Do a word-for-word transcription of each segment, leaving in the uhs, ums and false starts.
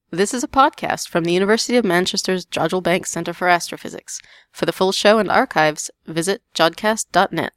This is a podcast from the University of Manchester's Jodrell Bank Centre for Astrophysics. For the full show and archives, visit jodcast dot net.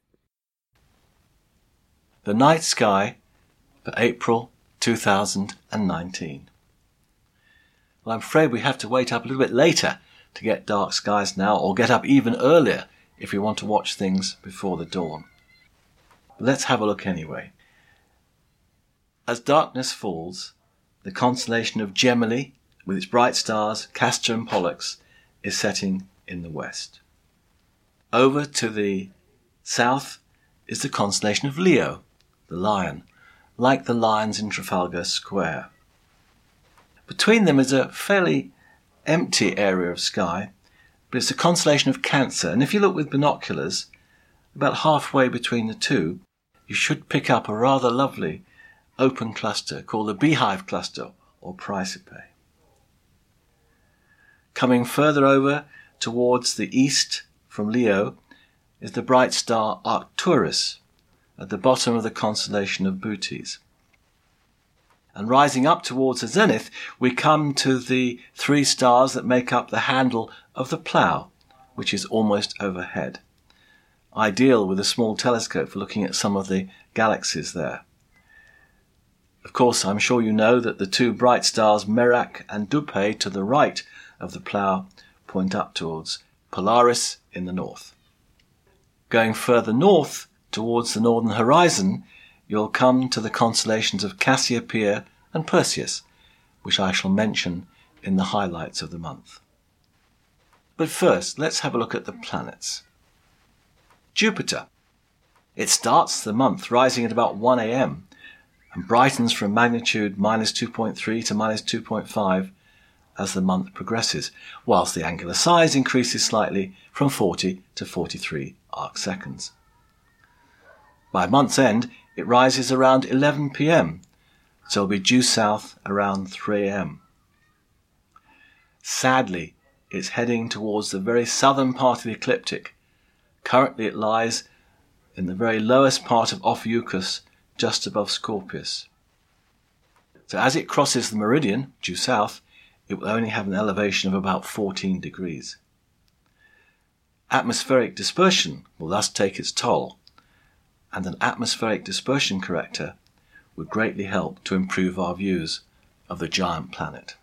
The Night Sky for April two thousand nineteen. Well, I'm afraid we have to wait up a little bit later to get dark skies now, or get up even earlier if we want to watch things before the dawn. But let's have a look anyway. As darkness falls, the constellation of Gemini, with its bright stars, Castor and Pollux, is setting in the west. Over to the south is the constellation of Leo, the lion, like the lions in Trafalgar Square. Between them is a fairly empty area of sky, but it's a constellation of Cancer, and if you look with binoculars, about halfway between the two, you should pick up a rather lovely open cluster called the Beehive Cluster or Praesepe. Coming further over towards the east from Leo is the bright star Arcturus at the bottom of the constellation of Bootes. And rising up towards the zenith, we come to the three stars that make up the handle of the Plough, which is almost overhead. Ideal with a small telescope for looking at some of the galaxies there. Of course, I'm sure you know that the two bright stars Merak and Dubhe to the right of the Plough point up towards Polaris in the north. Going further north towards the northern horizon, you'll come to the constellations of Cassiopeia and Perseus, which I shall mention in the highlights of the month. But first, let's have a look at the planets. Jupiter. It starts the month rising at about one a.m. and brightens from magnitude minus two point three to minus two point five as the month progresses, whilst the angular size increases slightly from forty to forty-three arcseconds. By month's end, it rises around eleven p.m, so it'll be due south around three a.m. Sadly, it's heading towards the very southern part of the ecliptic. Currently it lies in the very lowest part of Ophiuchus, just above Scorpius. So as it crosses the meridian, due south, it will only have an elevation of about fourteen degrees. Atmospheric dispersion will thus take its toll, and an atmospheric dispersion corrector would greatly help to improve our views of the giant planet.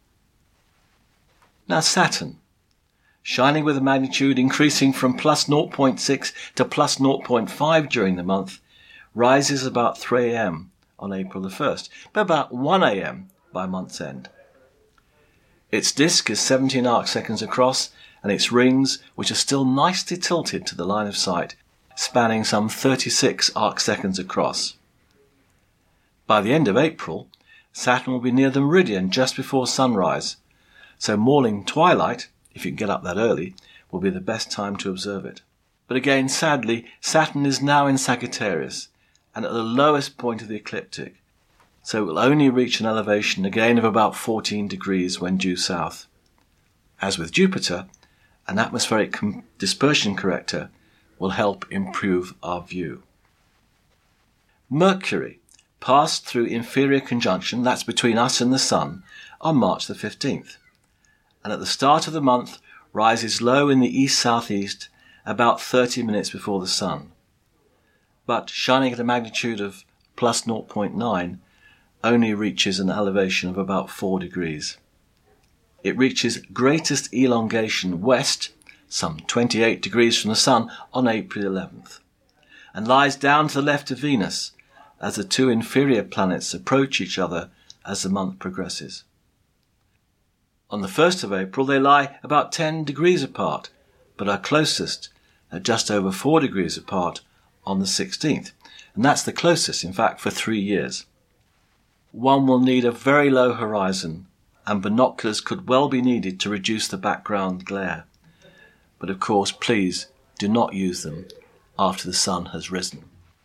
Now Saturn, shining with a magnitude increasing from plus zero point six to plus zero point five during the month, rises about three a.m. on April the first, but about one a.m. by month's end. Its disk is seventeen arcseconds across, and its rings, which are still nicely tilted to the line of sight, spanning some thirty-six arcseconds across. By the end of April, Saturn will be near the meridian just before sunrise, so morning twilight, if you can get up that early, will be the best time to observe it. But again, sadly, Saturn is now in Sagittarius, and at the lowest point of the ecliptic, so it will only reach an elevation again of about fourteen degrees when due south. As with Jupiter, an atmospheric com- dispersion corrector will help improve our view. Mercury passed through inferior conjunction, that's between us and the Sun, on March the fifteenth, and at the start of the month rises low in the east-southeast about thirty minutes before the Sun, but shining at a magnitude of plus zero point nine only reaches an elevation of about four degrees. It reaches greatest elongation west, some twenty-eight degrees from the Sun, on April eleventh, and lies down to the left of Venus as the two inferior planets approach each other as the month progresses. On the first of April they lie about ten degrees apart, but are closest at just over four degrees apart on the sixteenth, and that's the closest, in fact, for three years. One will need a very low horizon, and binoculars could well be needed to reduce the background glare. But of course, please do not use them after the sun has risen.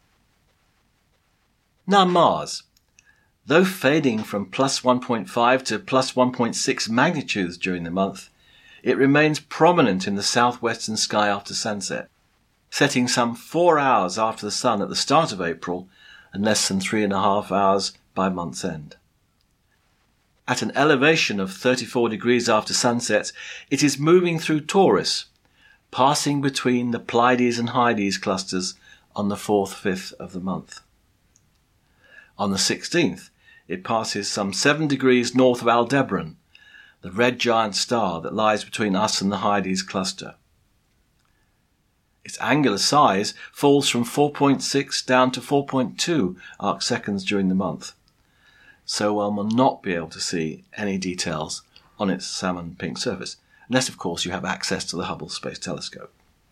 Now Mars. Though fading from plus one point five to plus one point six magnitudes during the month, it remains prominent in the southwestern sky after sunset, setting some four hours after the sun at the start of April and less than three and a half hours by month's end. At an elevation of thirty-four degrees after sunset, it is moving through Taurus, passing between the Pleiades and Hyades clusters on the fourth fifth of the month. On the sixteenth, it passes some seven degrees north of Aldebaran, the red giant star that lies between us and the Hyades cluster. Its angular size falls from four point six down to four point two arcseconds during the month, so one will not be able to see any details on its salmon pink surface, unless of course you have access to the Hubble Space Telescope.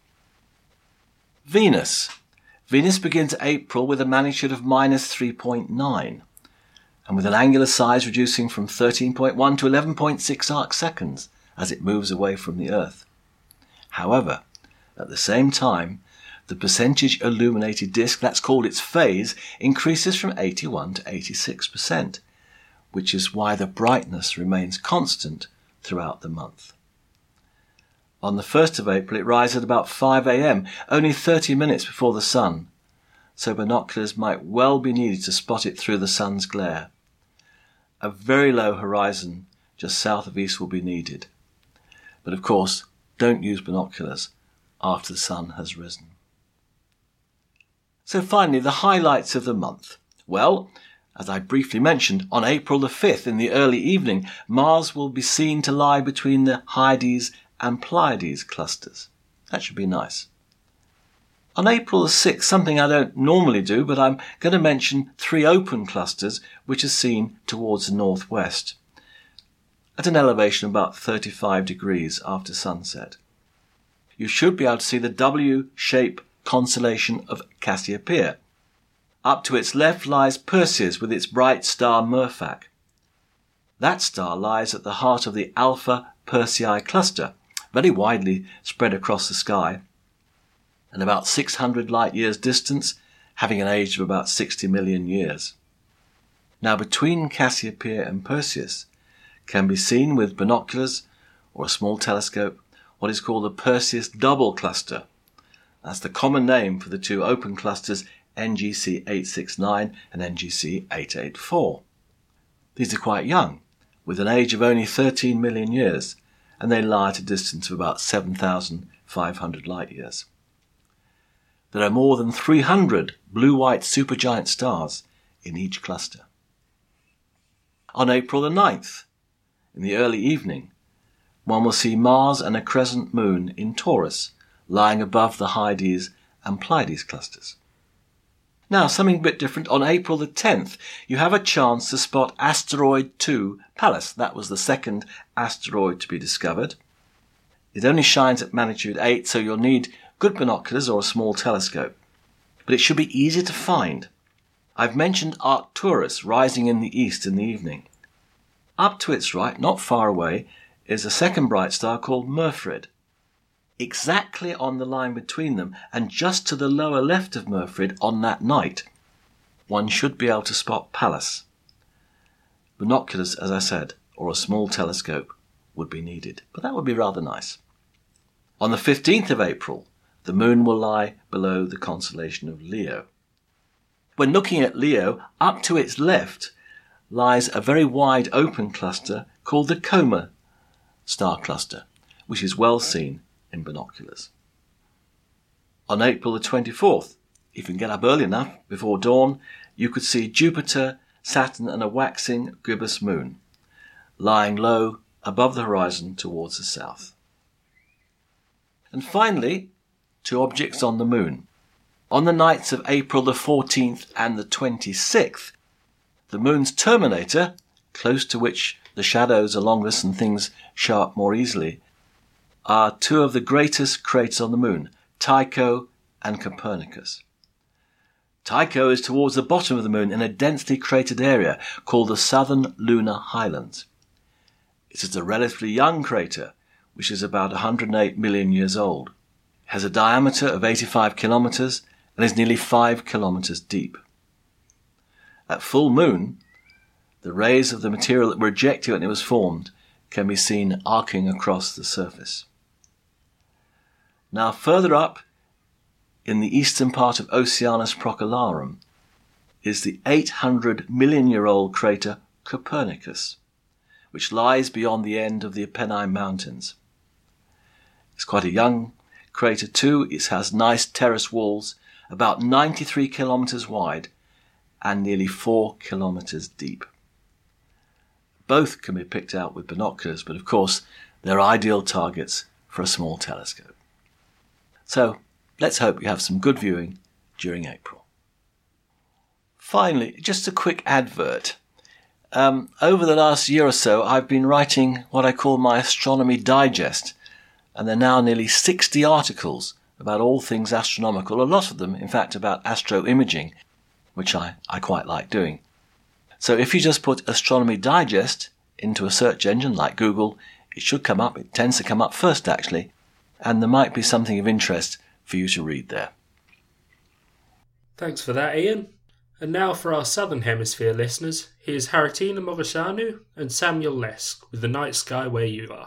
Venus. Venus begins April with a magnitude of minus three point nine, and with an angular size reducing from thirteen point one to eleven point six arcseconds as it moves away from the Earth. However, at the same time, the percentage illuminated disk, that's called its phase, increases from eighty-one to eighty-six percent, which is why the brightness remains constant throughout the month. On the first of April, it rises at about five a.m., only thirty minutes before the sun, so binoculars might well be needed to spot it through the sun's glare. A very low horizon just south of east will be needed. But of course, don't use binoculars after the sun has risen. So finally, the highlights of the month. Well, as I briefly mentioned, on April the fifth in the early evening, Mars will be seen to lie between the Hyades and Pleiades clusters. That should be nice. On April the sixth, something I don't normally do, but I'm going to mention three open clusters which are seen towards the northwest, at an elevation of about thirty-five degrees after sunset. You should be able to see the W-shaped constellation of Cassiopeia. Up to its left lies Perseus with its bright star Murphak. That star lies at the heart of the Alpha Persei cluster, very widely spread across the sky, and about six hundred light years distance, having an age of about sixty million years. Now, between Cassiopeia and Perseus can be seen with binoculars or a small telescope what is called the Perseus double cluster. That's the common name for the two open clusters N G C eight sixty-nine and N G C eight eighty-four. These are quite young, with an age of only thirteen million years, and they lie at a distance of about seven thousand five hundred light years. There are more than three hundred blue-white supergiant stars in each cluster. On April the ninth, in the early evening, one will see Mars and a crescent moon in Taurus, lying above the Hyades and Pleiades clusters. Now, something a bit different. On April the tenth, you have a chance to spot asteroid two Pallas. That was the second asteroid to be discovered. It only shines at magnitude eight, so you'll need good binoculars or a small telescope. But it should be easy to find. I've mentioned Arcturus rising in the east in the evening. Up to its right, not far away, is a second bright star called Murfrid. Exactly on the line between them, and just to the lower left of Murfrid on that night, one should be able to spot Pallas. Binoculars, as I said, or a small telescope would be needed, but that would be rather nice. On the fifteenth of April, the moon will lie below the constellation of Leo. When looking at Leo, up to its left lies a very wide open cluster called the Coma star cluster, which is well seen in binoculars. On April the twenty-fourth, if you can get up early enough before dawn, you could see Jupiter, Saturn and a waxing gibbous moon lying low above the horizon towards the south. And finally, two objects on the moon. On the nights of April the fourteenth and the twenty-sixth, the moon's terminator, close to which the shadows are longest and things show up more easily, are two of the greatest craters on the moon, Tycho and Copernicus. Tycho is towards the bottom of the moon in a densely cratered area called the Southern Lunar Highlands. It is a relatively young crater, which is about one hundred eight million years old. It has a diameter of eighty-five kilometers and is nearly five kilometers deep. At full moon, the rays of the material that were ejected when it was formed can be seen arcing across the surface. Now, further up, in the eastern part of Oceanus Procellarum, is the eight hundred million year old crater Copernicus. which lies beyond the end of the Apennine Mountains. It's quite a young crater too. It has nice terrace walls, about ninety-three kilometres wide and nearly four kilometres deep. Both can be picked out with binoculars, but of course they're ideal targets for a small telescope. So let's hope you have some good viewing during April. Finally, just a quick advert. Um, over the last year or so, I've been writing what I call my Astronomy Digest, and there are now nearly sixty articles about all things astronomical, a lot of them, in fact, about astroimaging, which I, I quite like doing. So if you just put Astronomy Digest into a search engine like Google, it should come up. It tends to come up first, actually, and there might be something of interest for you to read there. Thanks for that, Ian. And now for our Southern Hemisphere listeners, here's Haritina Mogosanu and Samuel Lesk with The Night Sky Where You Are.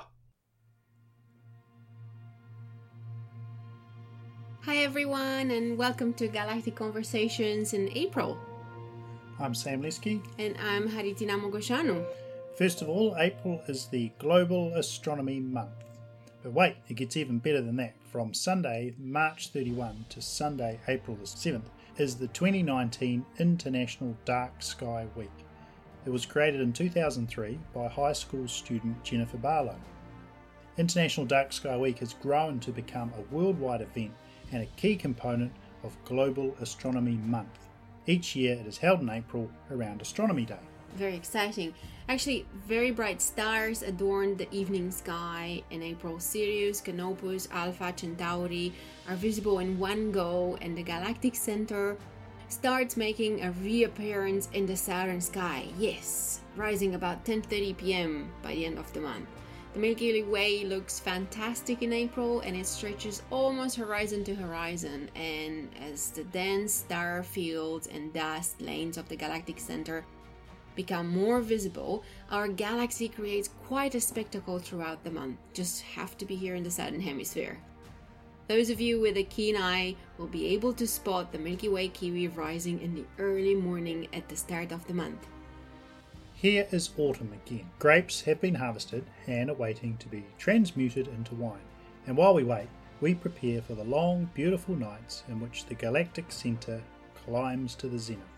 Hi everyone, and welcome to Galactic Conversations in April. I'm Sam Leski. And I'm Haritina Mogosanu. First of all, April is the Global Astronomy Month. But wait, it gets even better than that. From Sunday, March thirty-first to Sunday, April the seventh, is the twenty nineteen International Dark Sky Week. It was created in two thousand three by high school student Jennifer Barlow. International Dark Sky Week has grown to become a worldwide event and a key component of Global Astronomy Month. Each year it is held in April around Astronomy Day. Very exciting. Actually, very bright stars adorn the evening sky in April. Sirius, Canopus, Alpha Centauri are visible in one go, and the galactic center starts making a reappearance in the southern sky. Yes, rising about ten thirty p.m. by the end of the month. The Milky Way looks fantastic in April, and it stretches almost horizon to horizon, and as the dense star fields and dust lanes of the galactic center become more visible, our galaxy creates quite a spectacle throughout the month. Just have to be here in the Southern Hemisphere. Those of you with a keen eye will be able to spot the Milky Way Kiwi rising in the early morning at the start of the month. Here is autumn again. Grapes have been harvested and are waiting to be transmuted into wine. And while we wait, we prepare for the long, beautiful nights in which the galactic centre climbs to the zenith.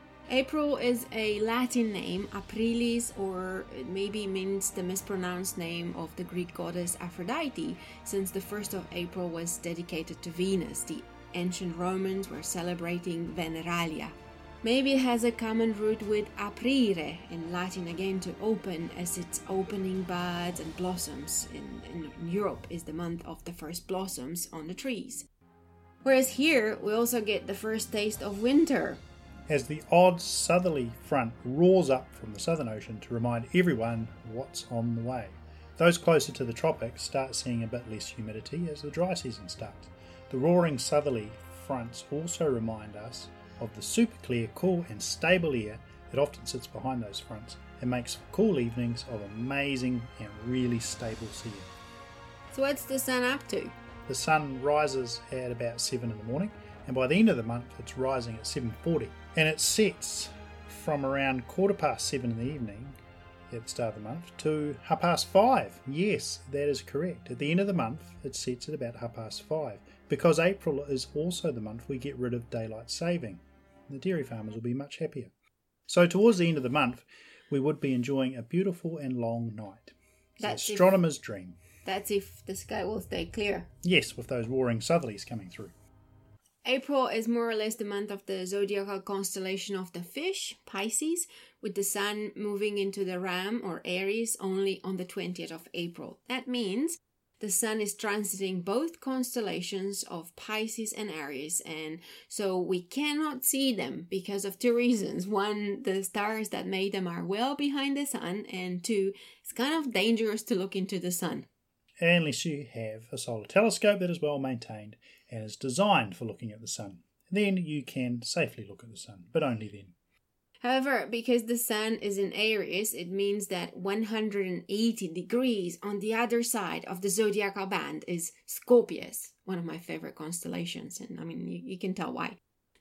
April is a Latin name, Aprilis, or it maybe means the mispronounced name of the Greek goddess Aphrodite, since the first of April was dedicated to Venus. The ancient Romans were celebrating Veneralia. Maybe it has a common root with aprire, in Latin again to open, as its opening buds and blossoms. In, in Europe is the month of the first blossoms on the trees. Whereas here we also get the first taste of winter. As the odd southerly front roars up from the Southern Ocean to remind everyone what's on the way. Those closer to the tropics start seeing a bit less humidity as the dry season starts. The roaring southerly fronts also remind us of the super clear, cool and stable air that often sits behind those fronts and makes for cool evenings of amazing and really stable sea air. So what's the sun up to? The sun rises at about seven in the morning, and by the end of the month it's rising at seven forty, and it sets from around quarter past seven in the evening at the start of the month to half past five. Yes, that is correct. At the end of the month it sets at about half past five, because April is also the month we get rid of daylight saving. The dairy farmers will be much happier. So towards the end of the month we would be enjoying a beautiful and long night. It's That's an astronomer's if, dream. That's if the sky will stay clear. Yes, with those roaring southerlies coming through. April is more or less the month of the zodiacal constellation of the fish, Pisces, with the sun moving into the Ram or Aries only on the twentieth of April. That means the sun is transiting both constellations of Pisces and Aries, and so we cannot see them because of two reasons. One, the stars that made them are well behind the sun, and two, it's kind of dangerous to look into the sun. Unless you have a solar telescope that is well maintained and is designed for looking at the sun. Then you can safely look at the sun, but only then. However, because the sun is in Aries, it means that one hundred eighty degrees on the other side of the zodiacal band is Scorpius, one of my favorite constellations, and I mean, you, you can tell why.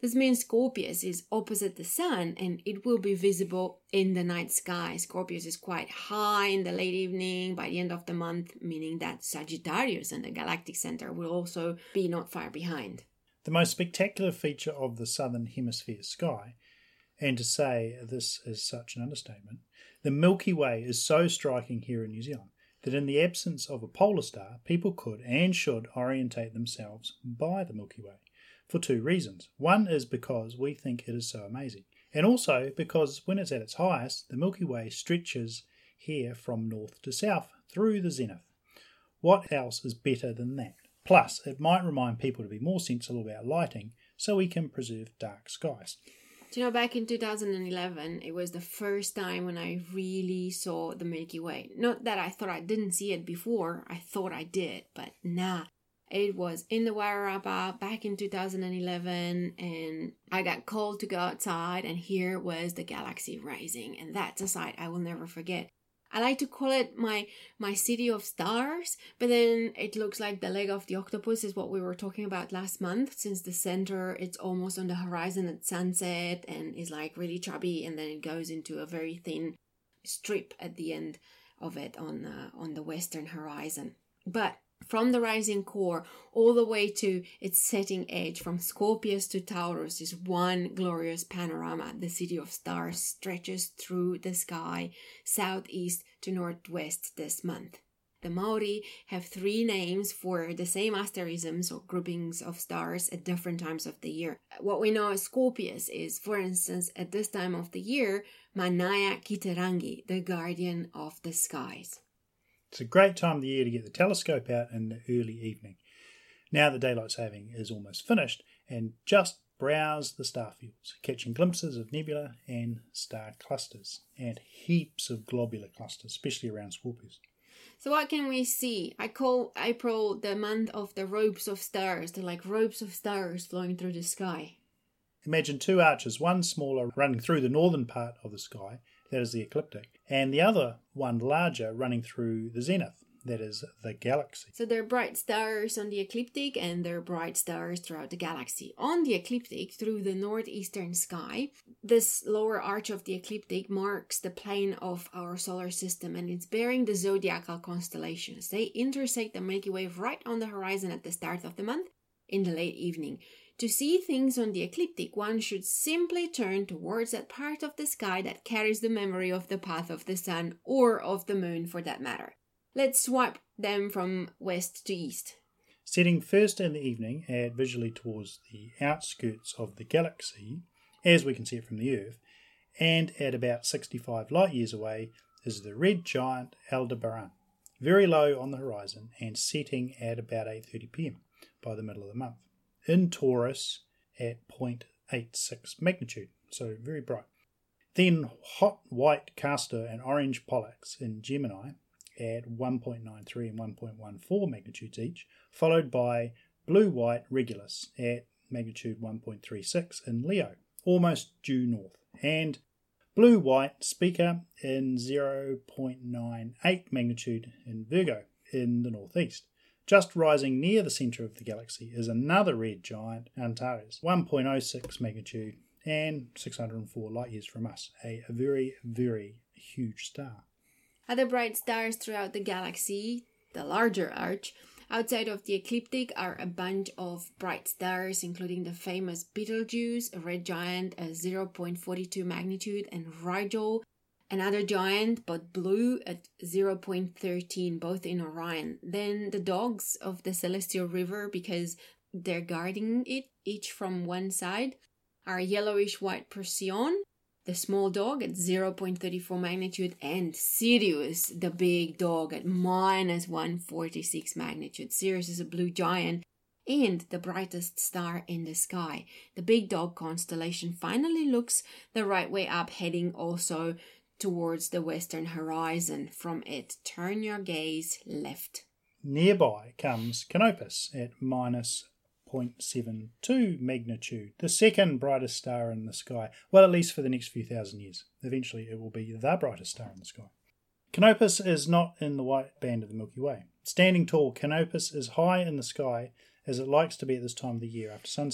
This means Scorpius is opposite the Sun and it will be visible in the night sky. Scorpius is quite high in the late evening by the end of the month, meaning that Sagittarius and the galactic center will also be not far behind. The most spectacular feature of the southern hemisphere sky, and to say this is such an understatement, the Milky Way is so striking here in New Zealand that in the absence of a polar star, people could and should orientate themselves by the Milky Way for two reasons. One is because we think it is so amazing, and also because when it's at its highest, the Milky Way stretches here from north to south through the zenith. What else is better than that? Plus, it might remind people to be more sensible about lighting so we can preserve dark skies. Do you know, back in two thousand eleven, it was the first time when I really saw the Milky Way. Not that I thought I didn't see it before, I thought I did, but nah. It was in the Wairarapa back in two thousand eleven, and I got called to go outside, and here was the galaxy rising, and that's a sight I will never forget. I like to call it my my city of stars, but then it looks like the leg of the octopus is what we were talking about last month, since the center, it's almost on the horizon at sunset and is like really chubby, and then it goes into a very thin strip at the end of it on uh, on the western horizon. But from the rising core all the way to its setting edge, from Scorpius to Taurus, is one glorious panorama. The city of stars stretches through the sky, southeast to northwest this month. The Maori have three names for the same asterisms or groupings of stars at different times of the year. What we know as Scorpius is, for instance, at this time of the year, Manaya Kiterangi, the guardian of the skies. It's a great time of the year to get the telescope out in the early evening, now that daylight saving is almost finished, and just browse the star fields, catching glimpses of nebula and star clusters, and heaps of globular clusters, especially around Scorpius. So what can we see? I call April the month of the ropes of stars. They're like ropes of stars flowing through the sky. Imagine two arches, one smaller running through the northern part of the sky, that is the ecliptic, and the other one larger running through the zenith, that is the galaxy. So there are bright stars on the ecliptic and there are bright stars throughout the galaxy. On the ecliptic, through the northeastern sky, this lower arch of the ecliptic marks the plane of our solar system, and it's bearing the zodiacal constellations. They intersect the Milky Way right on the horizon at the start of the month in the late evening. To see things on the ecliptic, one should simply turn towards that part of the sky that carries the memory of the path of the sun, or of the moon for that matter. Let's swipe them from west to east. Setting first in the evening and visually towards the outskirts of the galaxy, as we can see it from the Earth, and at about sixty-five light years away is the red giant Aldebaran, very low on the horizon and setting at about eight thirty p m by the middle of the month. In Taurus at zero point eight six magnitude, so very bright. Then hot white Castor and orange Pollux in Gemini at one point nine three and one point one four magnitudes each, followed by blue-white Regulus at magnitude one point three six in Leo, almost due north, and blue-white Speaker in zero point nine eight magnitude in Virgo in the northeast. Just rising near the centre of the galaxy is another red giant, Antares, one point oh six magnitude and six hundred four light years from us, a very, very huge star. Other bright stars throughout the galaxy, the larger arch, outside of the ecliptic are a bunch of bright stars, including the famous Betelgeuse, a red giant, a zero point four two magnitude, and Rigel, another giant but blue at zero point one three, both in Orion. Then the dogs of the Celestial River, because they're guarding it, each from one side, are yellowish-white Procyon, the small dog at zero point three four magnitude, and Sirius, the big dog, at minus one hundred forty-six magnitude. Sirius is a blue giant and the brightest star in the sky. The big dog constellation finally looks the right way up, heading also towards the western horizon. From it, turn your gaze left. Nearby comes Canopus at minus zero point seven two magnitude, the second brightest star in the sky, well, at least for the next few thousand years. Eventually it will be the brightest star in the sky. Canopus is not in the white band of the Milky Way. Standing tall, Canopus is high in the sky, as it likes to be at this time of the year after sunset.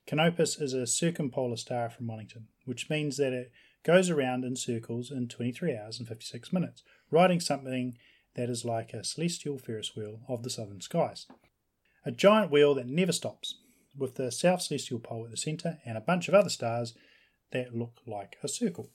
Canopus is a circumpolar star from Wellington, which means that it goes around in circles in twenty-three hours and fifty-six minutes, riding something that is like a celestial Ferris wheel of the southern skies. A giant wheel that never stops, with the south celestial pole at the centre and a bunch of other stars that look like a circle.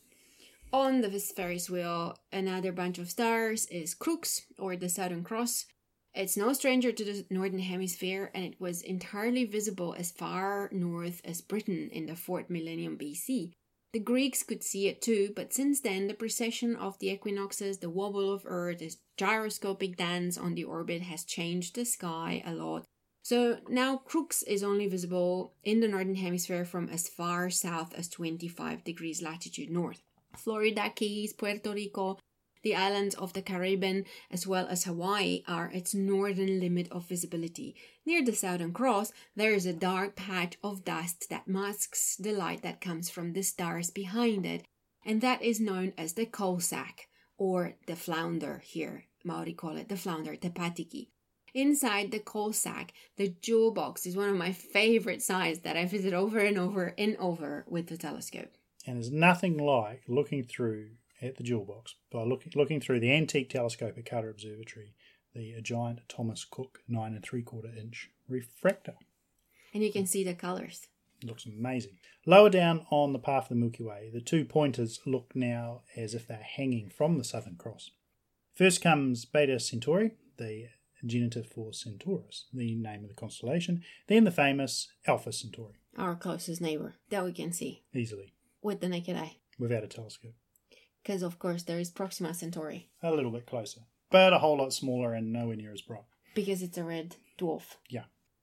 On the Ferris wheel, another bunch of stars is Crux, or the Southern Cross. It's no stranger to the Northern Hemisphere, and it was entirely visible as far north as Britain in the fourth millennium B C. The Greeks could see it too, but since then the precession of the equinoxes, the wobble of Earth, the gyroscopic dance on the orbit has changed the sky a lot. So now Crux is only visible in the Northern Hemisphere from as far south as twenty-five degrees latitude north. Florida Keys, Puerto Rico, the islands of the Caribbean, as well as Hawaii, are its northern limit of visibility. Near the Southern Cross, there is a dark patch of dust that masks the light that comes from the stars behind it, and that is known as the coal sack, or the flounder here. Maori call it the flounder, te patiki. Inside the coal sack, the jewel box is one of my favorite sights that I visit over and over and over with the telescope. And there's nothing like looking through at the jewel box by looking looking through the antique telescope at Carter Observatory, the giant Thomas Cook nine and three quarter inch refractor. And you can see the colours. It looks amazing. Lower down on the path of the Milky Way, the two pointers look now as if they're hanging from the Southern Cross. First comes Beta Centauri, the genitive for Centaurus, the name of the constellation, then the famous Alpha Centauri. Our closest neighbour that we can see. Easily. With the naked eye. Without a telescope. Because, of course, there is Proxima Centauri. A little bit closer, but a whole lot smaller and nowhere near as bright. Because it's a red dwarf. Yeah.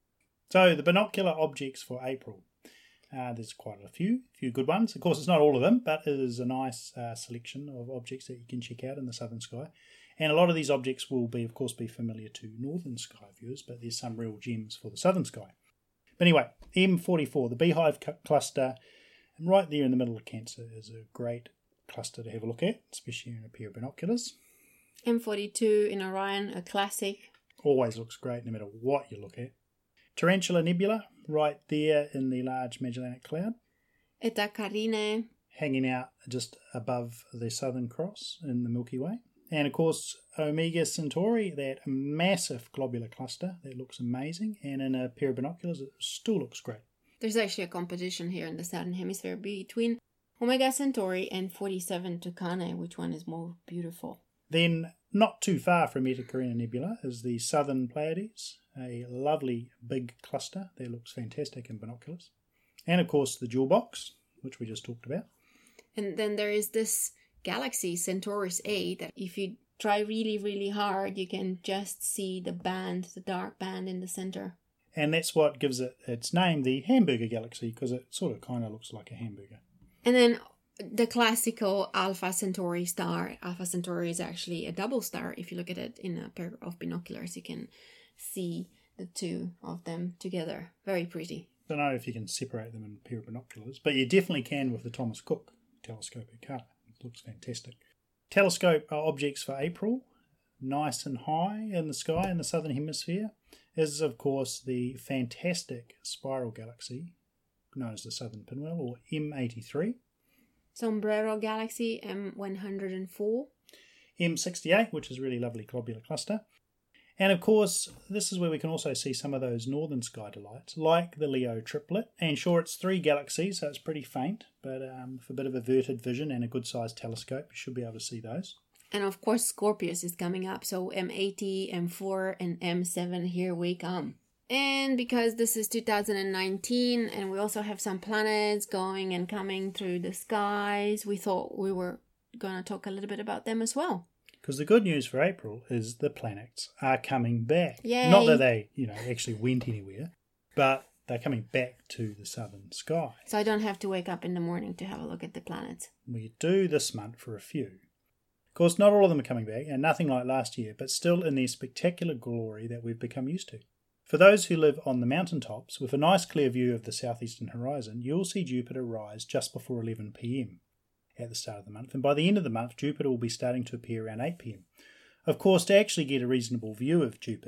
So, the binocular objects for April. Uh, there's quite a few, few good ones. Of course, it's not all of them, but it is a nice uh, selection of objects that you can check out in the southern sky. And a lot of these objects will, be, of course, be familiar to northern sky viewers, but there's some real gems for the southern sky. But anyway, M forty-four, the Beehive cu- cluster, and right there in the middle of Cancer is a great cluster to have a look at, especially in a pair of binoculars. M forty-two in Orion, a classic. Always looks great no matter what you look at. Tarantula Nebula, right there in the Large Magellanic Cloud. Eta Carinae. Hanging out just above the Southern Cross in the Milky Way. And of course, Omega Centauri, that massive globular cluster that looks amazing. And in a pair of binoculars, it still looks great. There's actually a competition here in the Southern Hemisphere between Omega Centauri and forty-seven Tucanae, which one is more beautiful. Then, not too far from Eta Carinae Nebula is the Southern Pleiades, a lovely big cluster that looks fantastic in binoculars. And of course, the Jewel Box, which we just talked about. And then there is this galaxy, Centaurus A, that if you try really, really hard, you can just see the band, the dark band in the center. And that's what gives it its name, the Hamburger Galaxy, because it sort of kind of looks like a hamburger. And then the classical Alpha Centauri star. Alpha Centauri is actually a double star. If you look at it in a pair of binoculars, you can see the two of them together. Very pretty. I don't know if you can separate them in a pair of binoculars, but you definitely can with the Thomas Cook telescope at Carter. It looks fantastic. Telescope objects for April, nice and high in the sky in the southern hemisphere, is of course the fantastic spiral galaxy known as the Southern Pinwheel, or M eighty-three. Sombrero Galaxy, M one hundred four. M sixty-eight, which is a really lovely globular cluster. And of course, this is where we can also see some of those northern sky delights, like the Leo triplet. And sure, it's three galaxies, so it's pretty faint, but um, with a bit of averted vision and a good-sized telescope, you should be able to see those. And of course, Scorpius is coming up, so M eighty, M four, and M seven, here we come. And because this is two thousand nineteen, and we also have some planets going and coming through the skies, we thought we were going to talk a little bit about them as well. Because the good news for April is the planets are coming back. Yay. Not that they, you know, actually went anywhere, but they're coming back to the southern sky. So I don't have to wake up in the morning to have a look at the planets. We do this month for a few. Of course, not all of them are coming back, and nothing like last year, but still in their spectacular glory that we've become used to. For those who live on the mountaintops, with a nice clear view of the southeastern horizon, you'll see Jupiter rise just before eleven p.m. at the start of the month, and by the end of the month, Jupiter will be starting to appear around eight p.m. Of course, to actually get a reasonable view of Jupiter,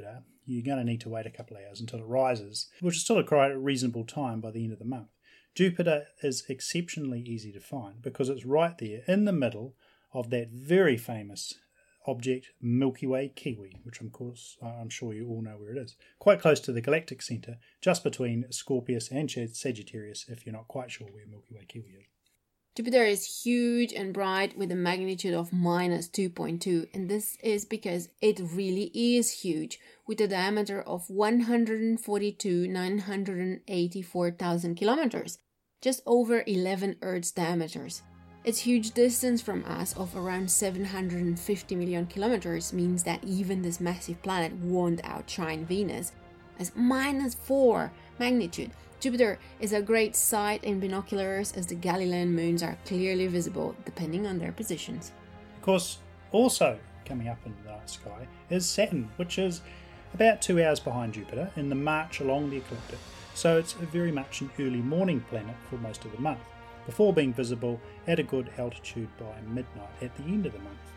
you're going to need to wait a couple of hours until it rises, which is still a quite reasonable time by the end of the month. Jupiter is exceptionally easy to find because it's right there in the middle of that very famous object Milky Way Kiwi, which of course I'm sure you all know where it is. Quite close to the galactic centre, just between Scorpius and Sagittarius, if you're not quite sure where Milky Way Kiwi is. Jupiter is huge and bright with a magnitude of minus two point two, and this is because it really is huge, with a diameter of one hundred forty-two thousand nine hundred eighty-four thousand kilometers, just over eleven Earth's diameters. Its huge distance from us of around seven hundred fifty million kilometers means that even this massive planet won't outshine Venus. As minus four magnitude, Jupiter is a great sight in binoculars as the Galilean moons are clearly visible depending on their positions. Of course, also coming up in the night sky is Saturn, which is about two hours behind Jupiter in the march along the ecliptic, so it's very much an early morning planet for most of the month, before being visible at a good altitude by midnight at the end of the month.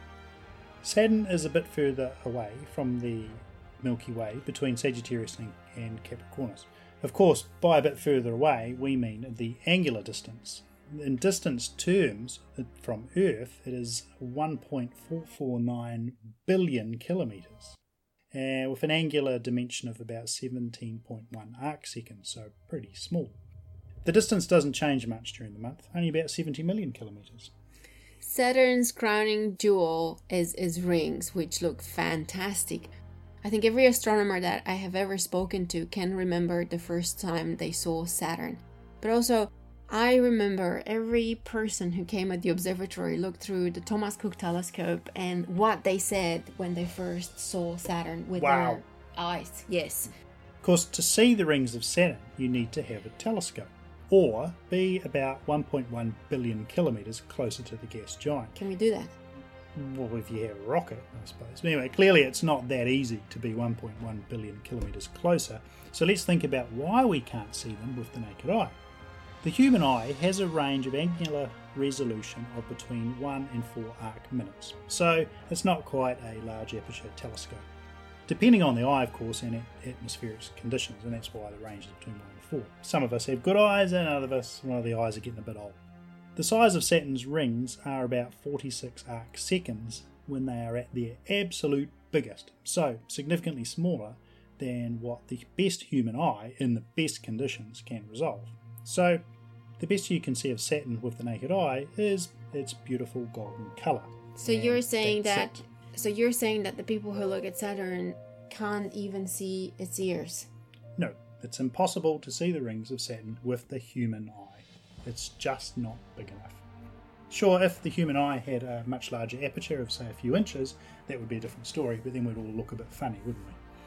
Saturn is a bit further away from the Milky Way between Sagittarius and Capricornus. Of course, by a bit further away, we mean the angular distance. In distance terms from Earth, it is one point four four nine billion kilometres, uh, with an angular dimension of about seventeen point one arcseconds, so pretty small. The distance doesn't change much during the month, only about seventy million kilometres. Saturn's crowning jewel is its rings, which look fantastic. I think every astronomer that I have ever spoken to can remember the first time they saw Saturn. But also, I remember every person who came at the observatory looked through the Thomas Cook telescope and what they said when they first saw Saturn with Wow. their eyes. Yes. Of course, to see the rings of Saturn, you need to have a telescope, or be about one point one billion kilometres closer to the gas giant. Can we do that? Well, if you have a rocket, I suppose. But anyway, clearly it's not that easy to be one point one billion kilometres closer, so let's think about why we can't see them with the naked eye. The human eye has a range of angular resolution of between one and four arc minutes, so it's not quite a large aperture telescope. Depending on the eye, of course, and atmospheric conditions, and that's why the range is between one and four. Some of us have good eyes, and other of us, one of the eyes are getting a bit old. The size of Saturn's rings are about forty-six arc seconds when they are at their absolute biggest, so significantly smaller than what the best human eye in the best conditions can resolve. So the best you can see of Saturn with the naked eye is its beautiful golden colour. So And you're saying that's that it. so you're saying that the people who look at Saturn can't even see its ears. No, it's impossible to see the rings of Saturn with the human eye. It's just not big enough. Sure, if the human eye had a much larger aperture of, say, a few inches, that would be a different story, but then we'd all look a bit funny, wouldn't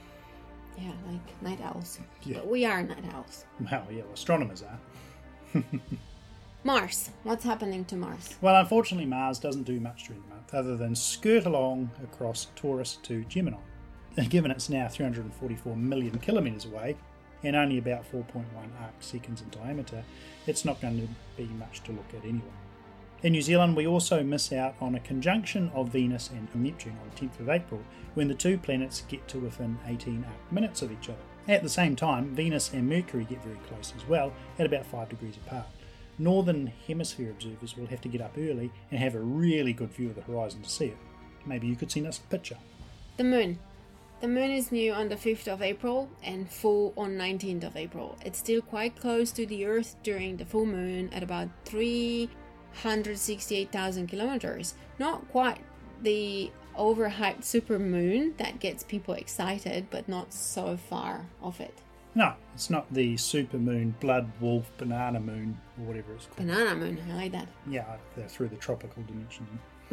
we? Yeah, like night owls. Yeah. But we are night owls. Well, yeah, well, astronomers are. Mars. What's happening to Mars? Well, unfortunately, Mars doesn't do much during the month other than skirt along across Taurus to Gemini. And given it's now three hundred forty-four million kilometres away and only about four point one arc seconds in diameter, it's not going to be much to look at anyway. In New Zealand, we also miss out on a conjunction of Venus and Neptune on the tenth of April, when the two planets get to within eighteen arc minutes of each other. At the same time, Venus and Mercury get very close as well, at about five degrees apart. Northern Hemisphere observers will have to get up early and have a really good view of the horizon to see it. Maybe you could send us a picture. The moon. The moon is new on the fifth of April and full on nineteenth of April. It's still quite close to the Earth during the full moon at about three hundred sixty-eight thousand kilometers. Not quite the overhyped supermoon that gets people excited, but not so far off it. No, it's not the supermoon, blood wolf, banana moon, or whatever it's called. Banana moon, I like that. Yeah, they're through the tropical dimension.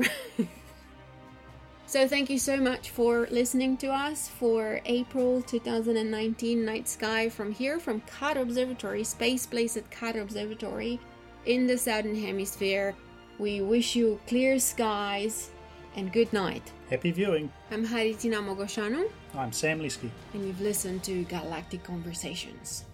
So thank you so much for listening to us for April two thousand nineteen Night Sky from here, from Kara Observatory, Space Place at Kara Observatory in the Southern Hemisphere. We wish you clear skies and good night. Happy viewing. I'm Haritina Mogoshanu, I'm Sam Leski. and you've listened to Galactic Conversations.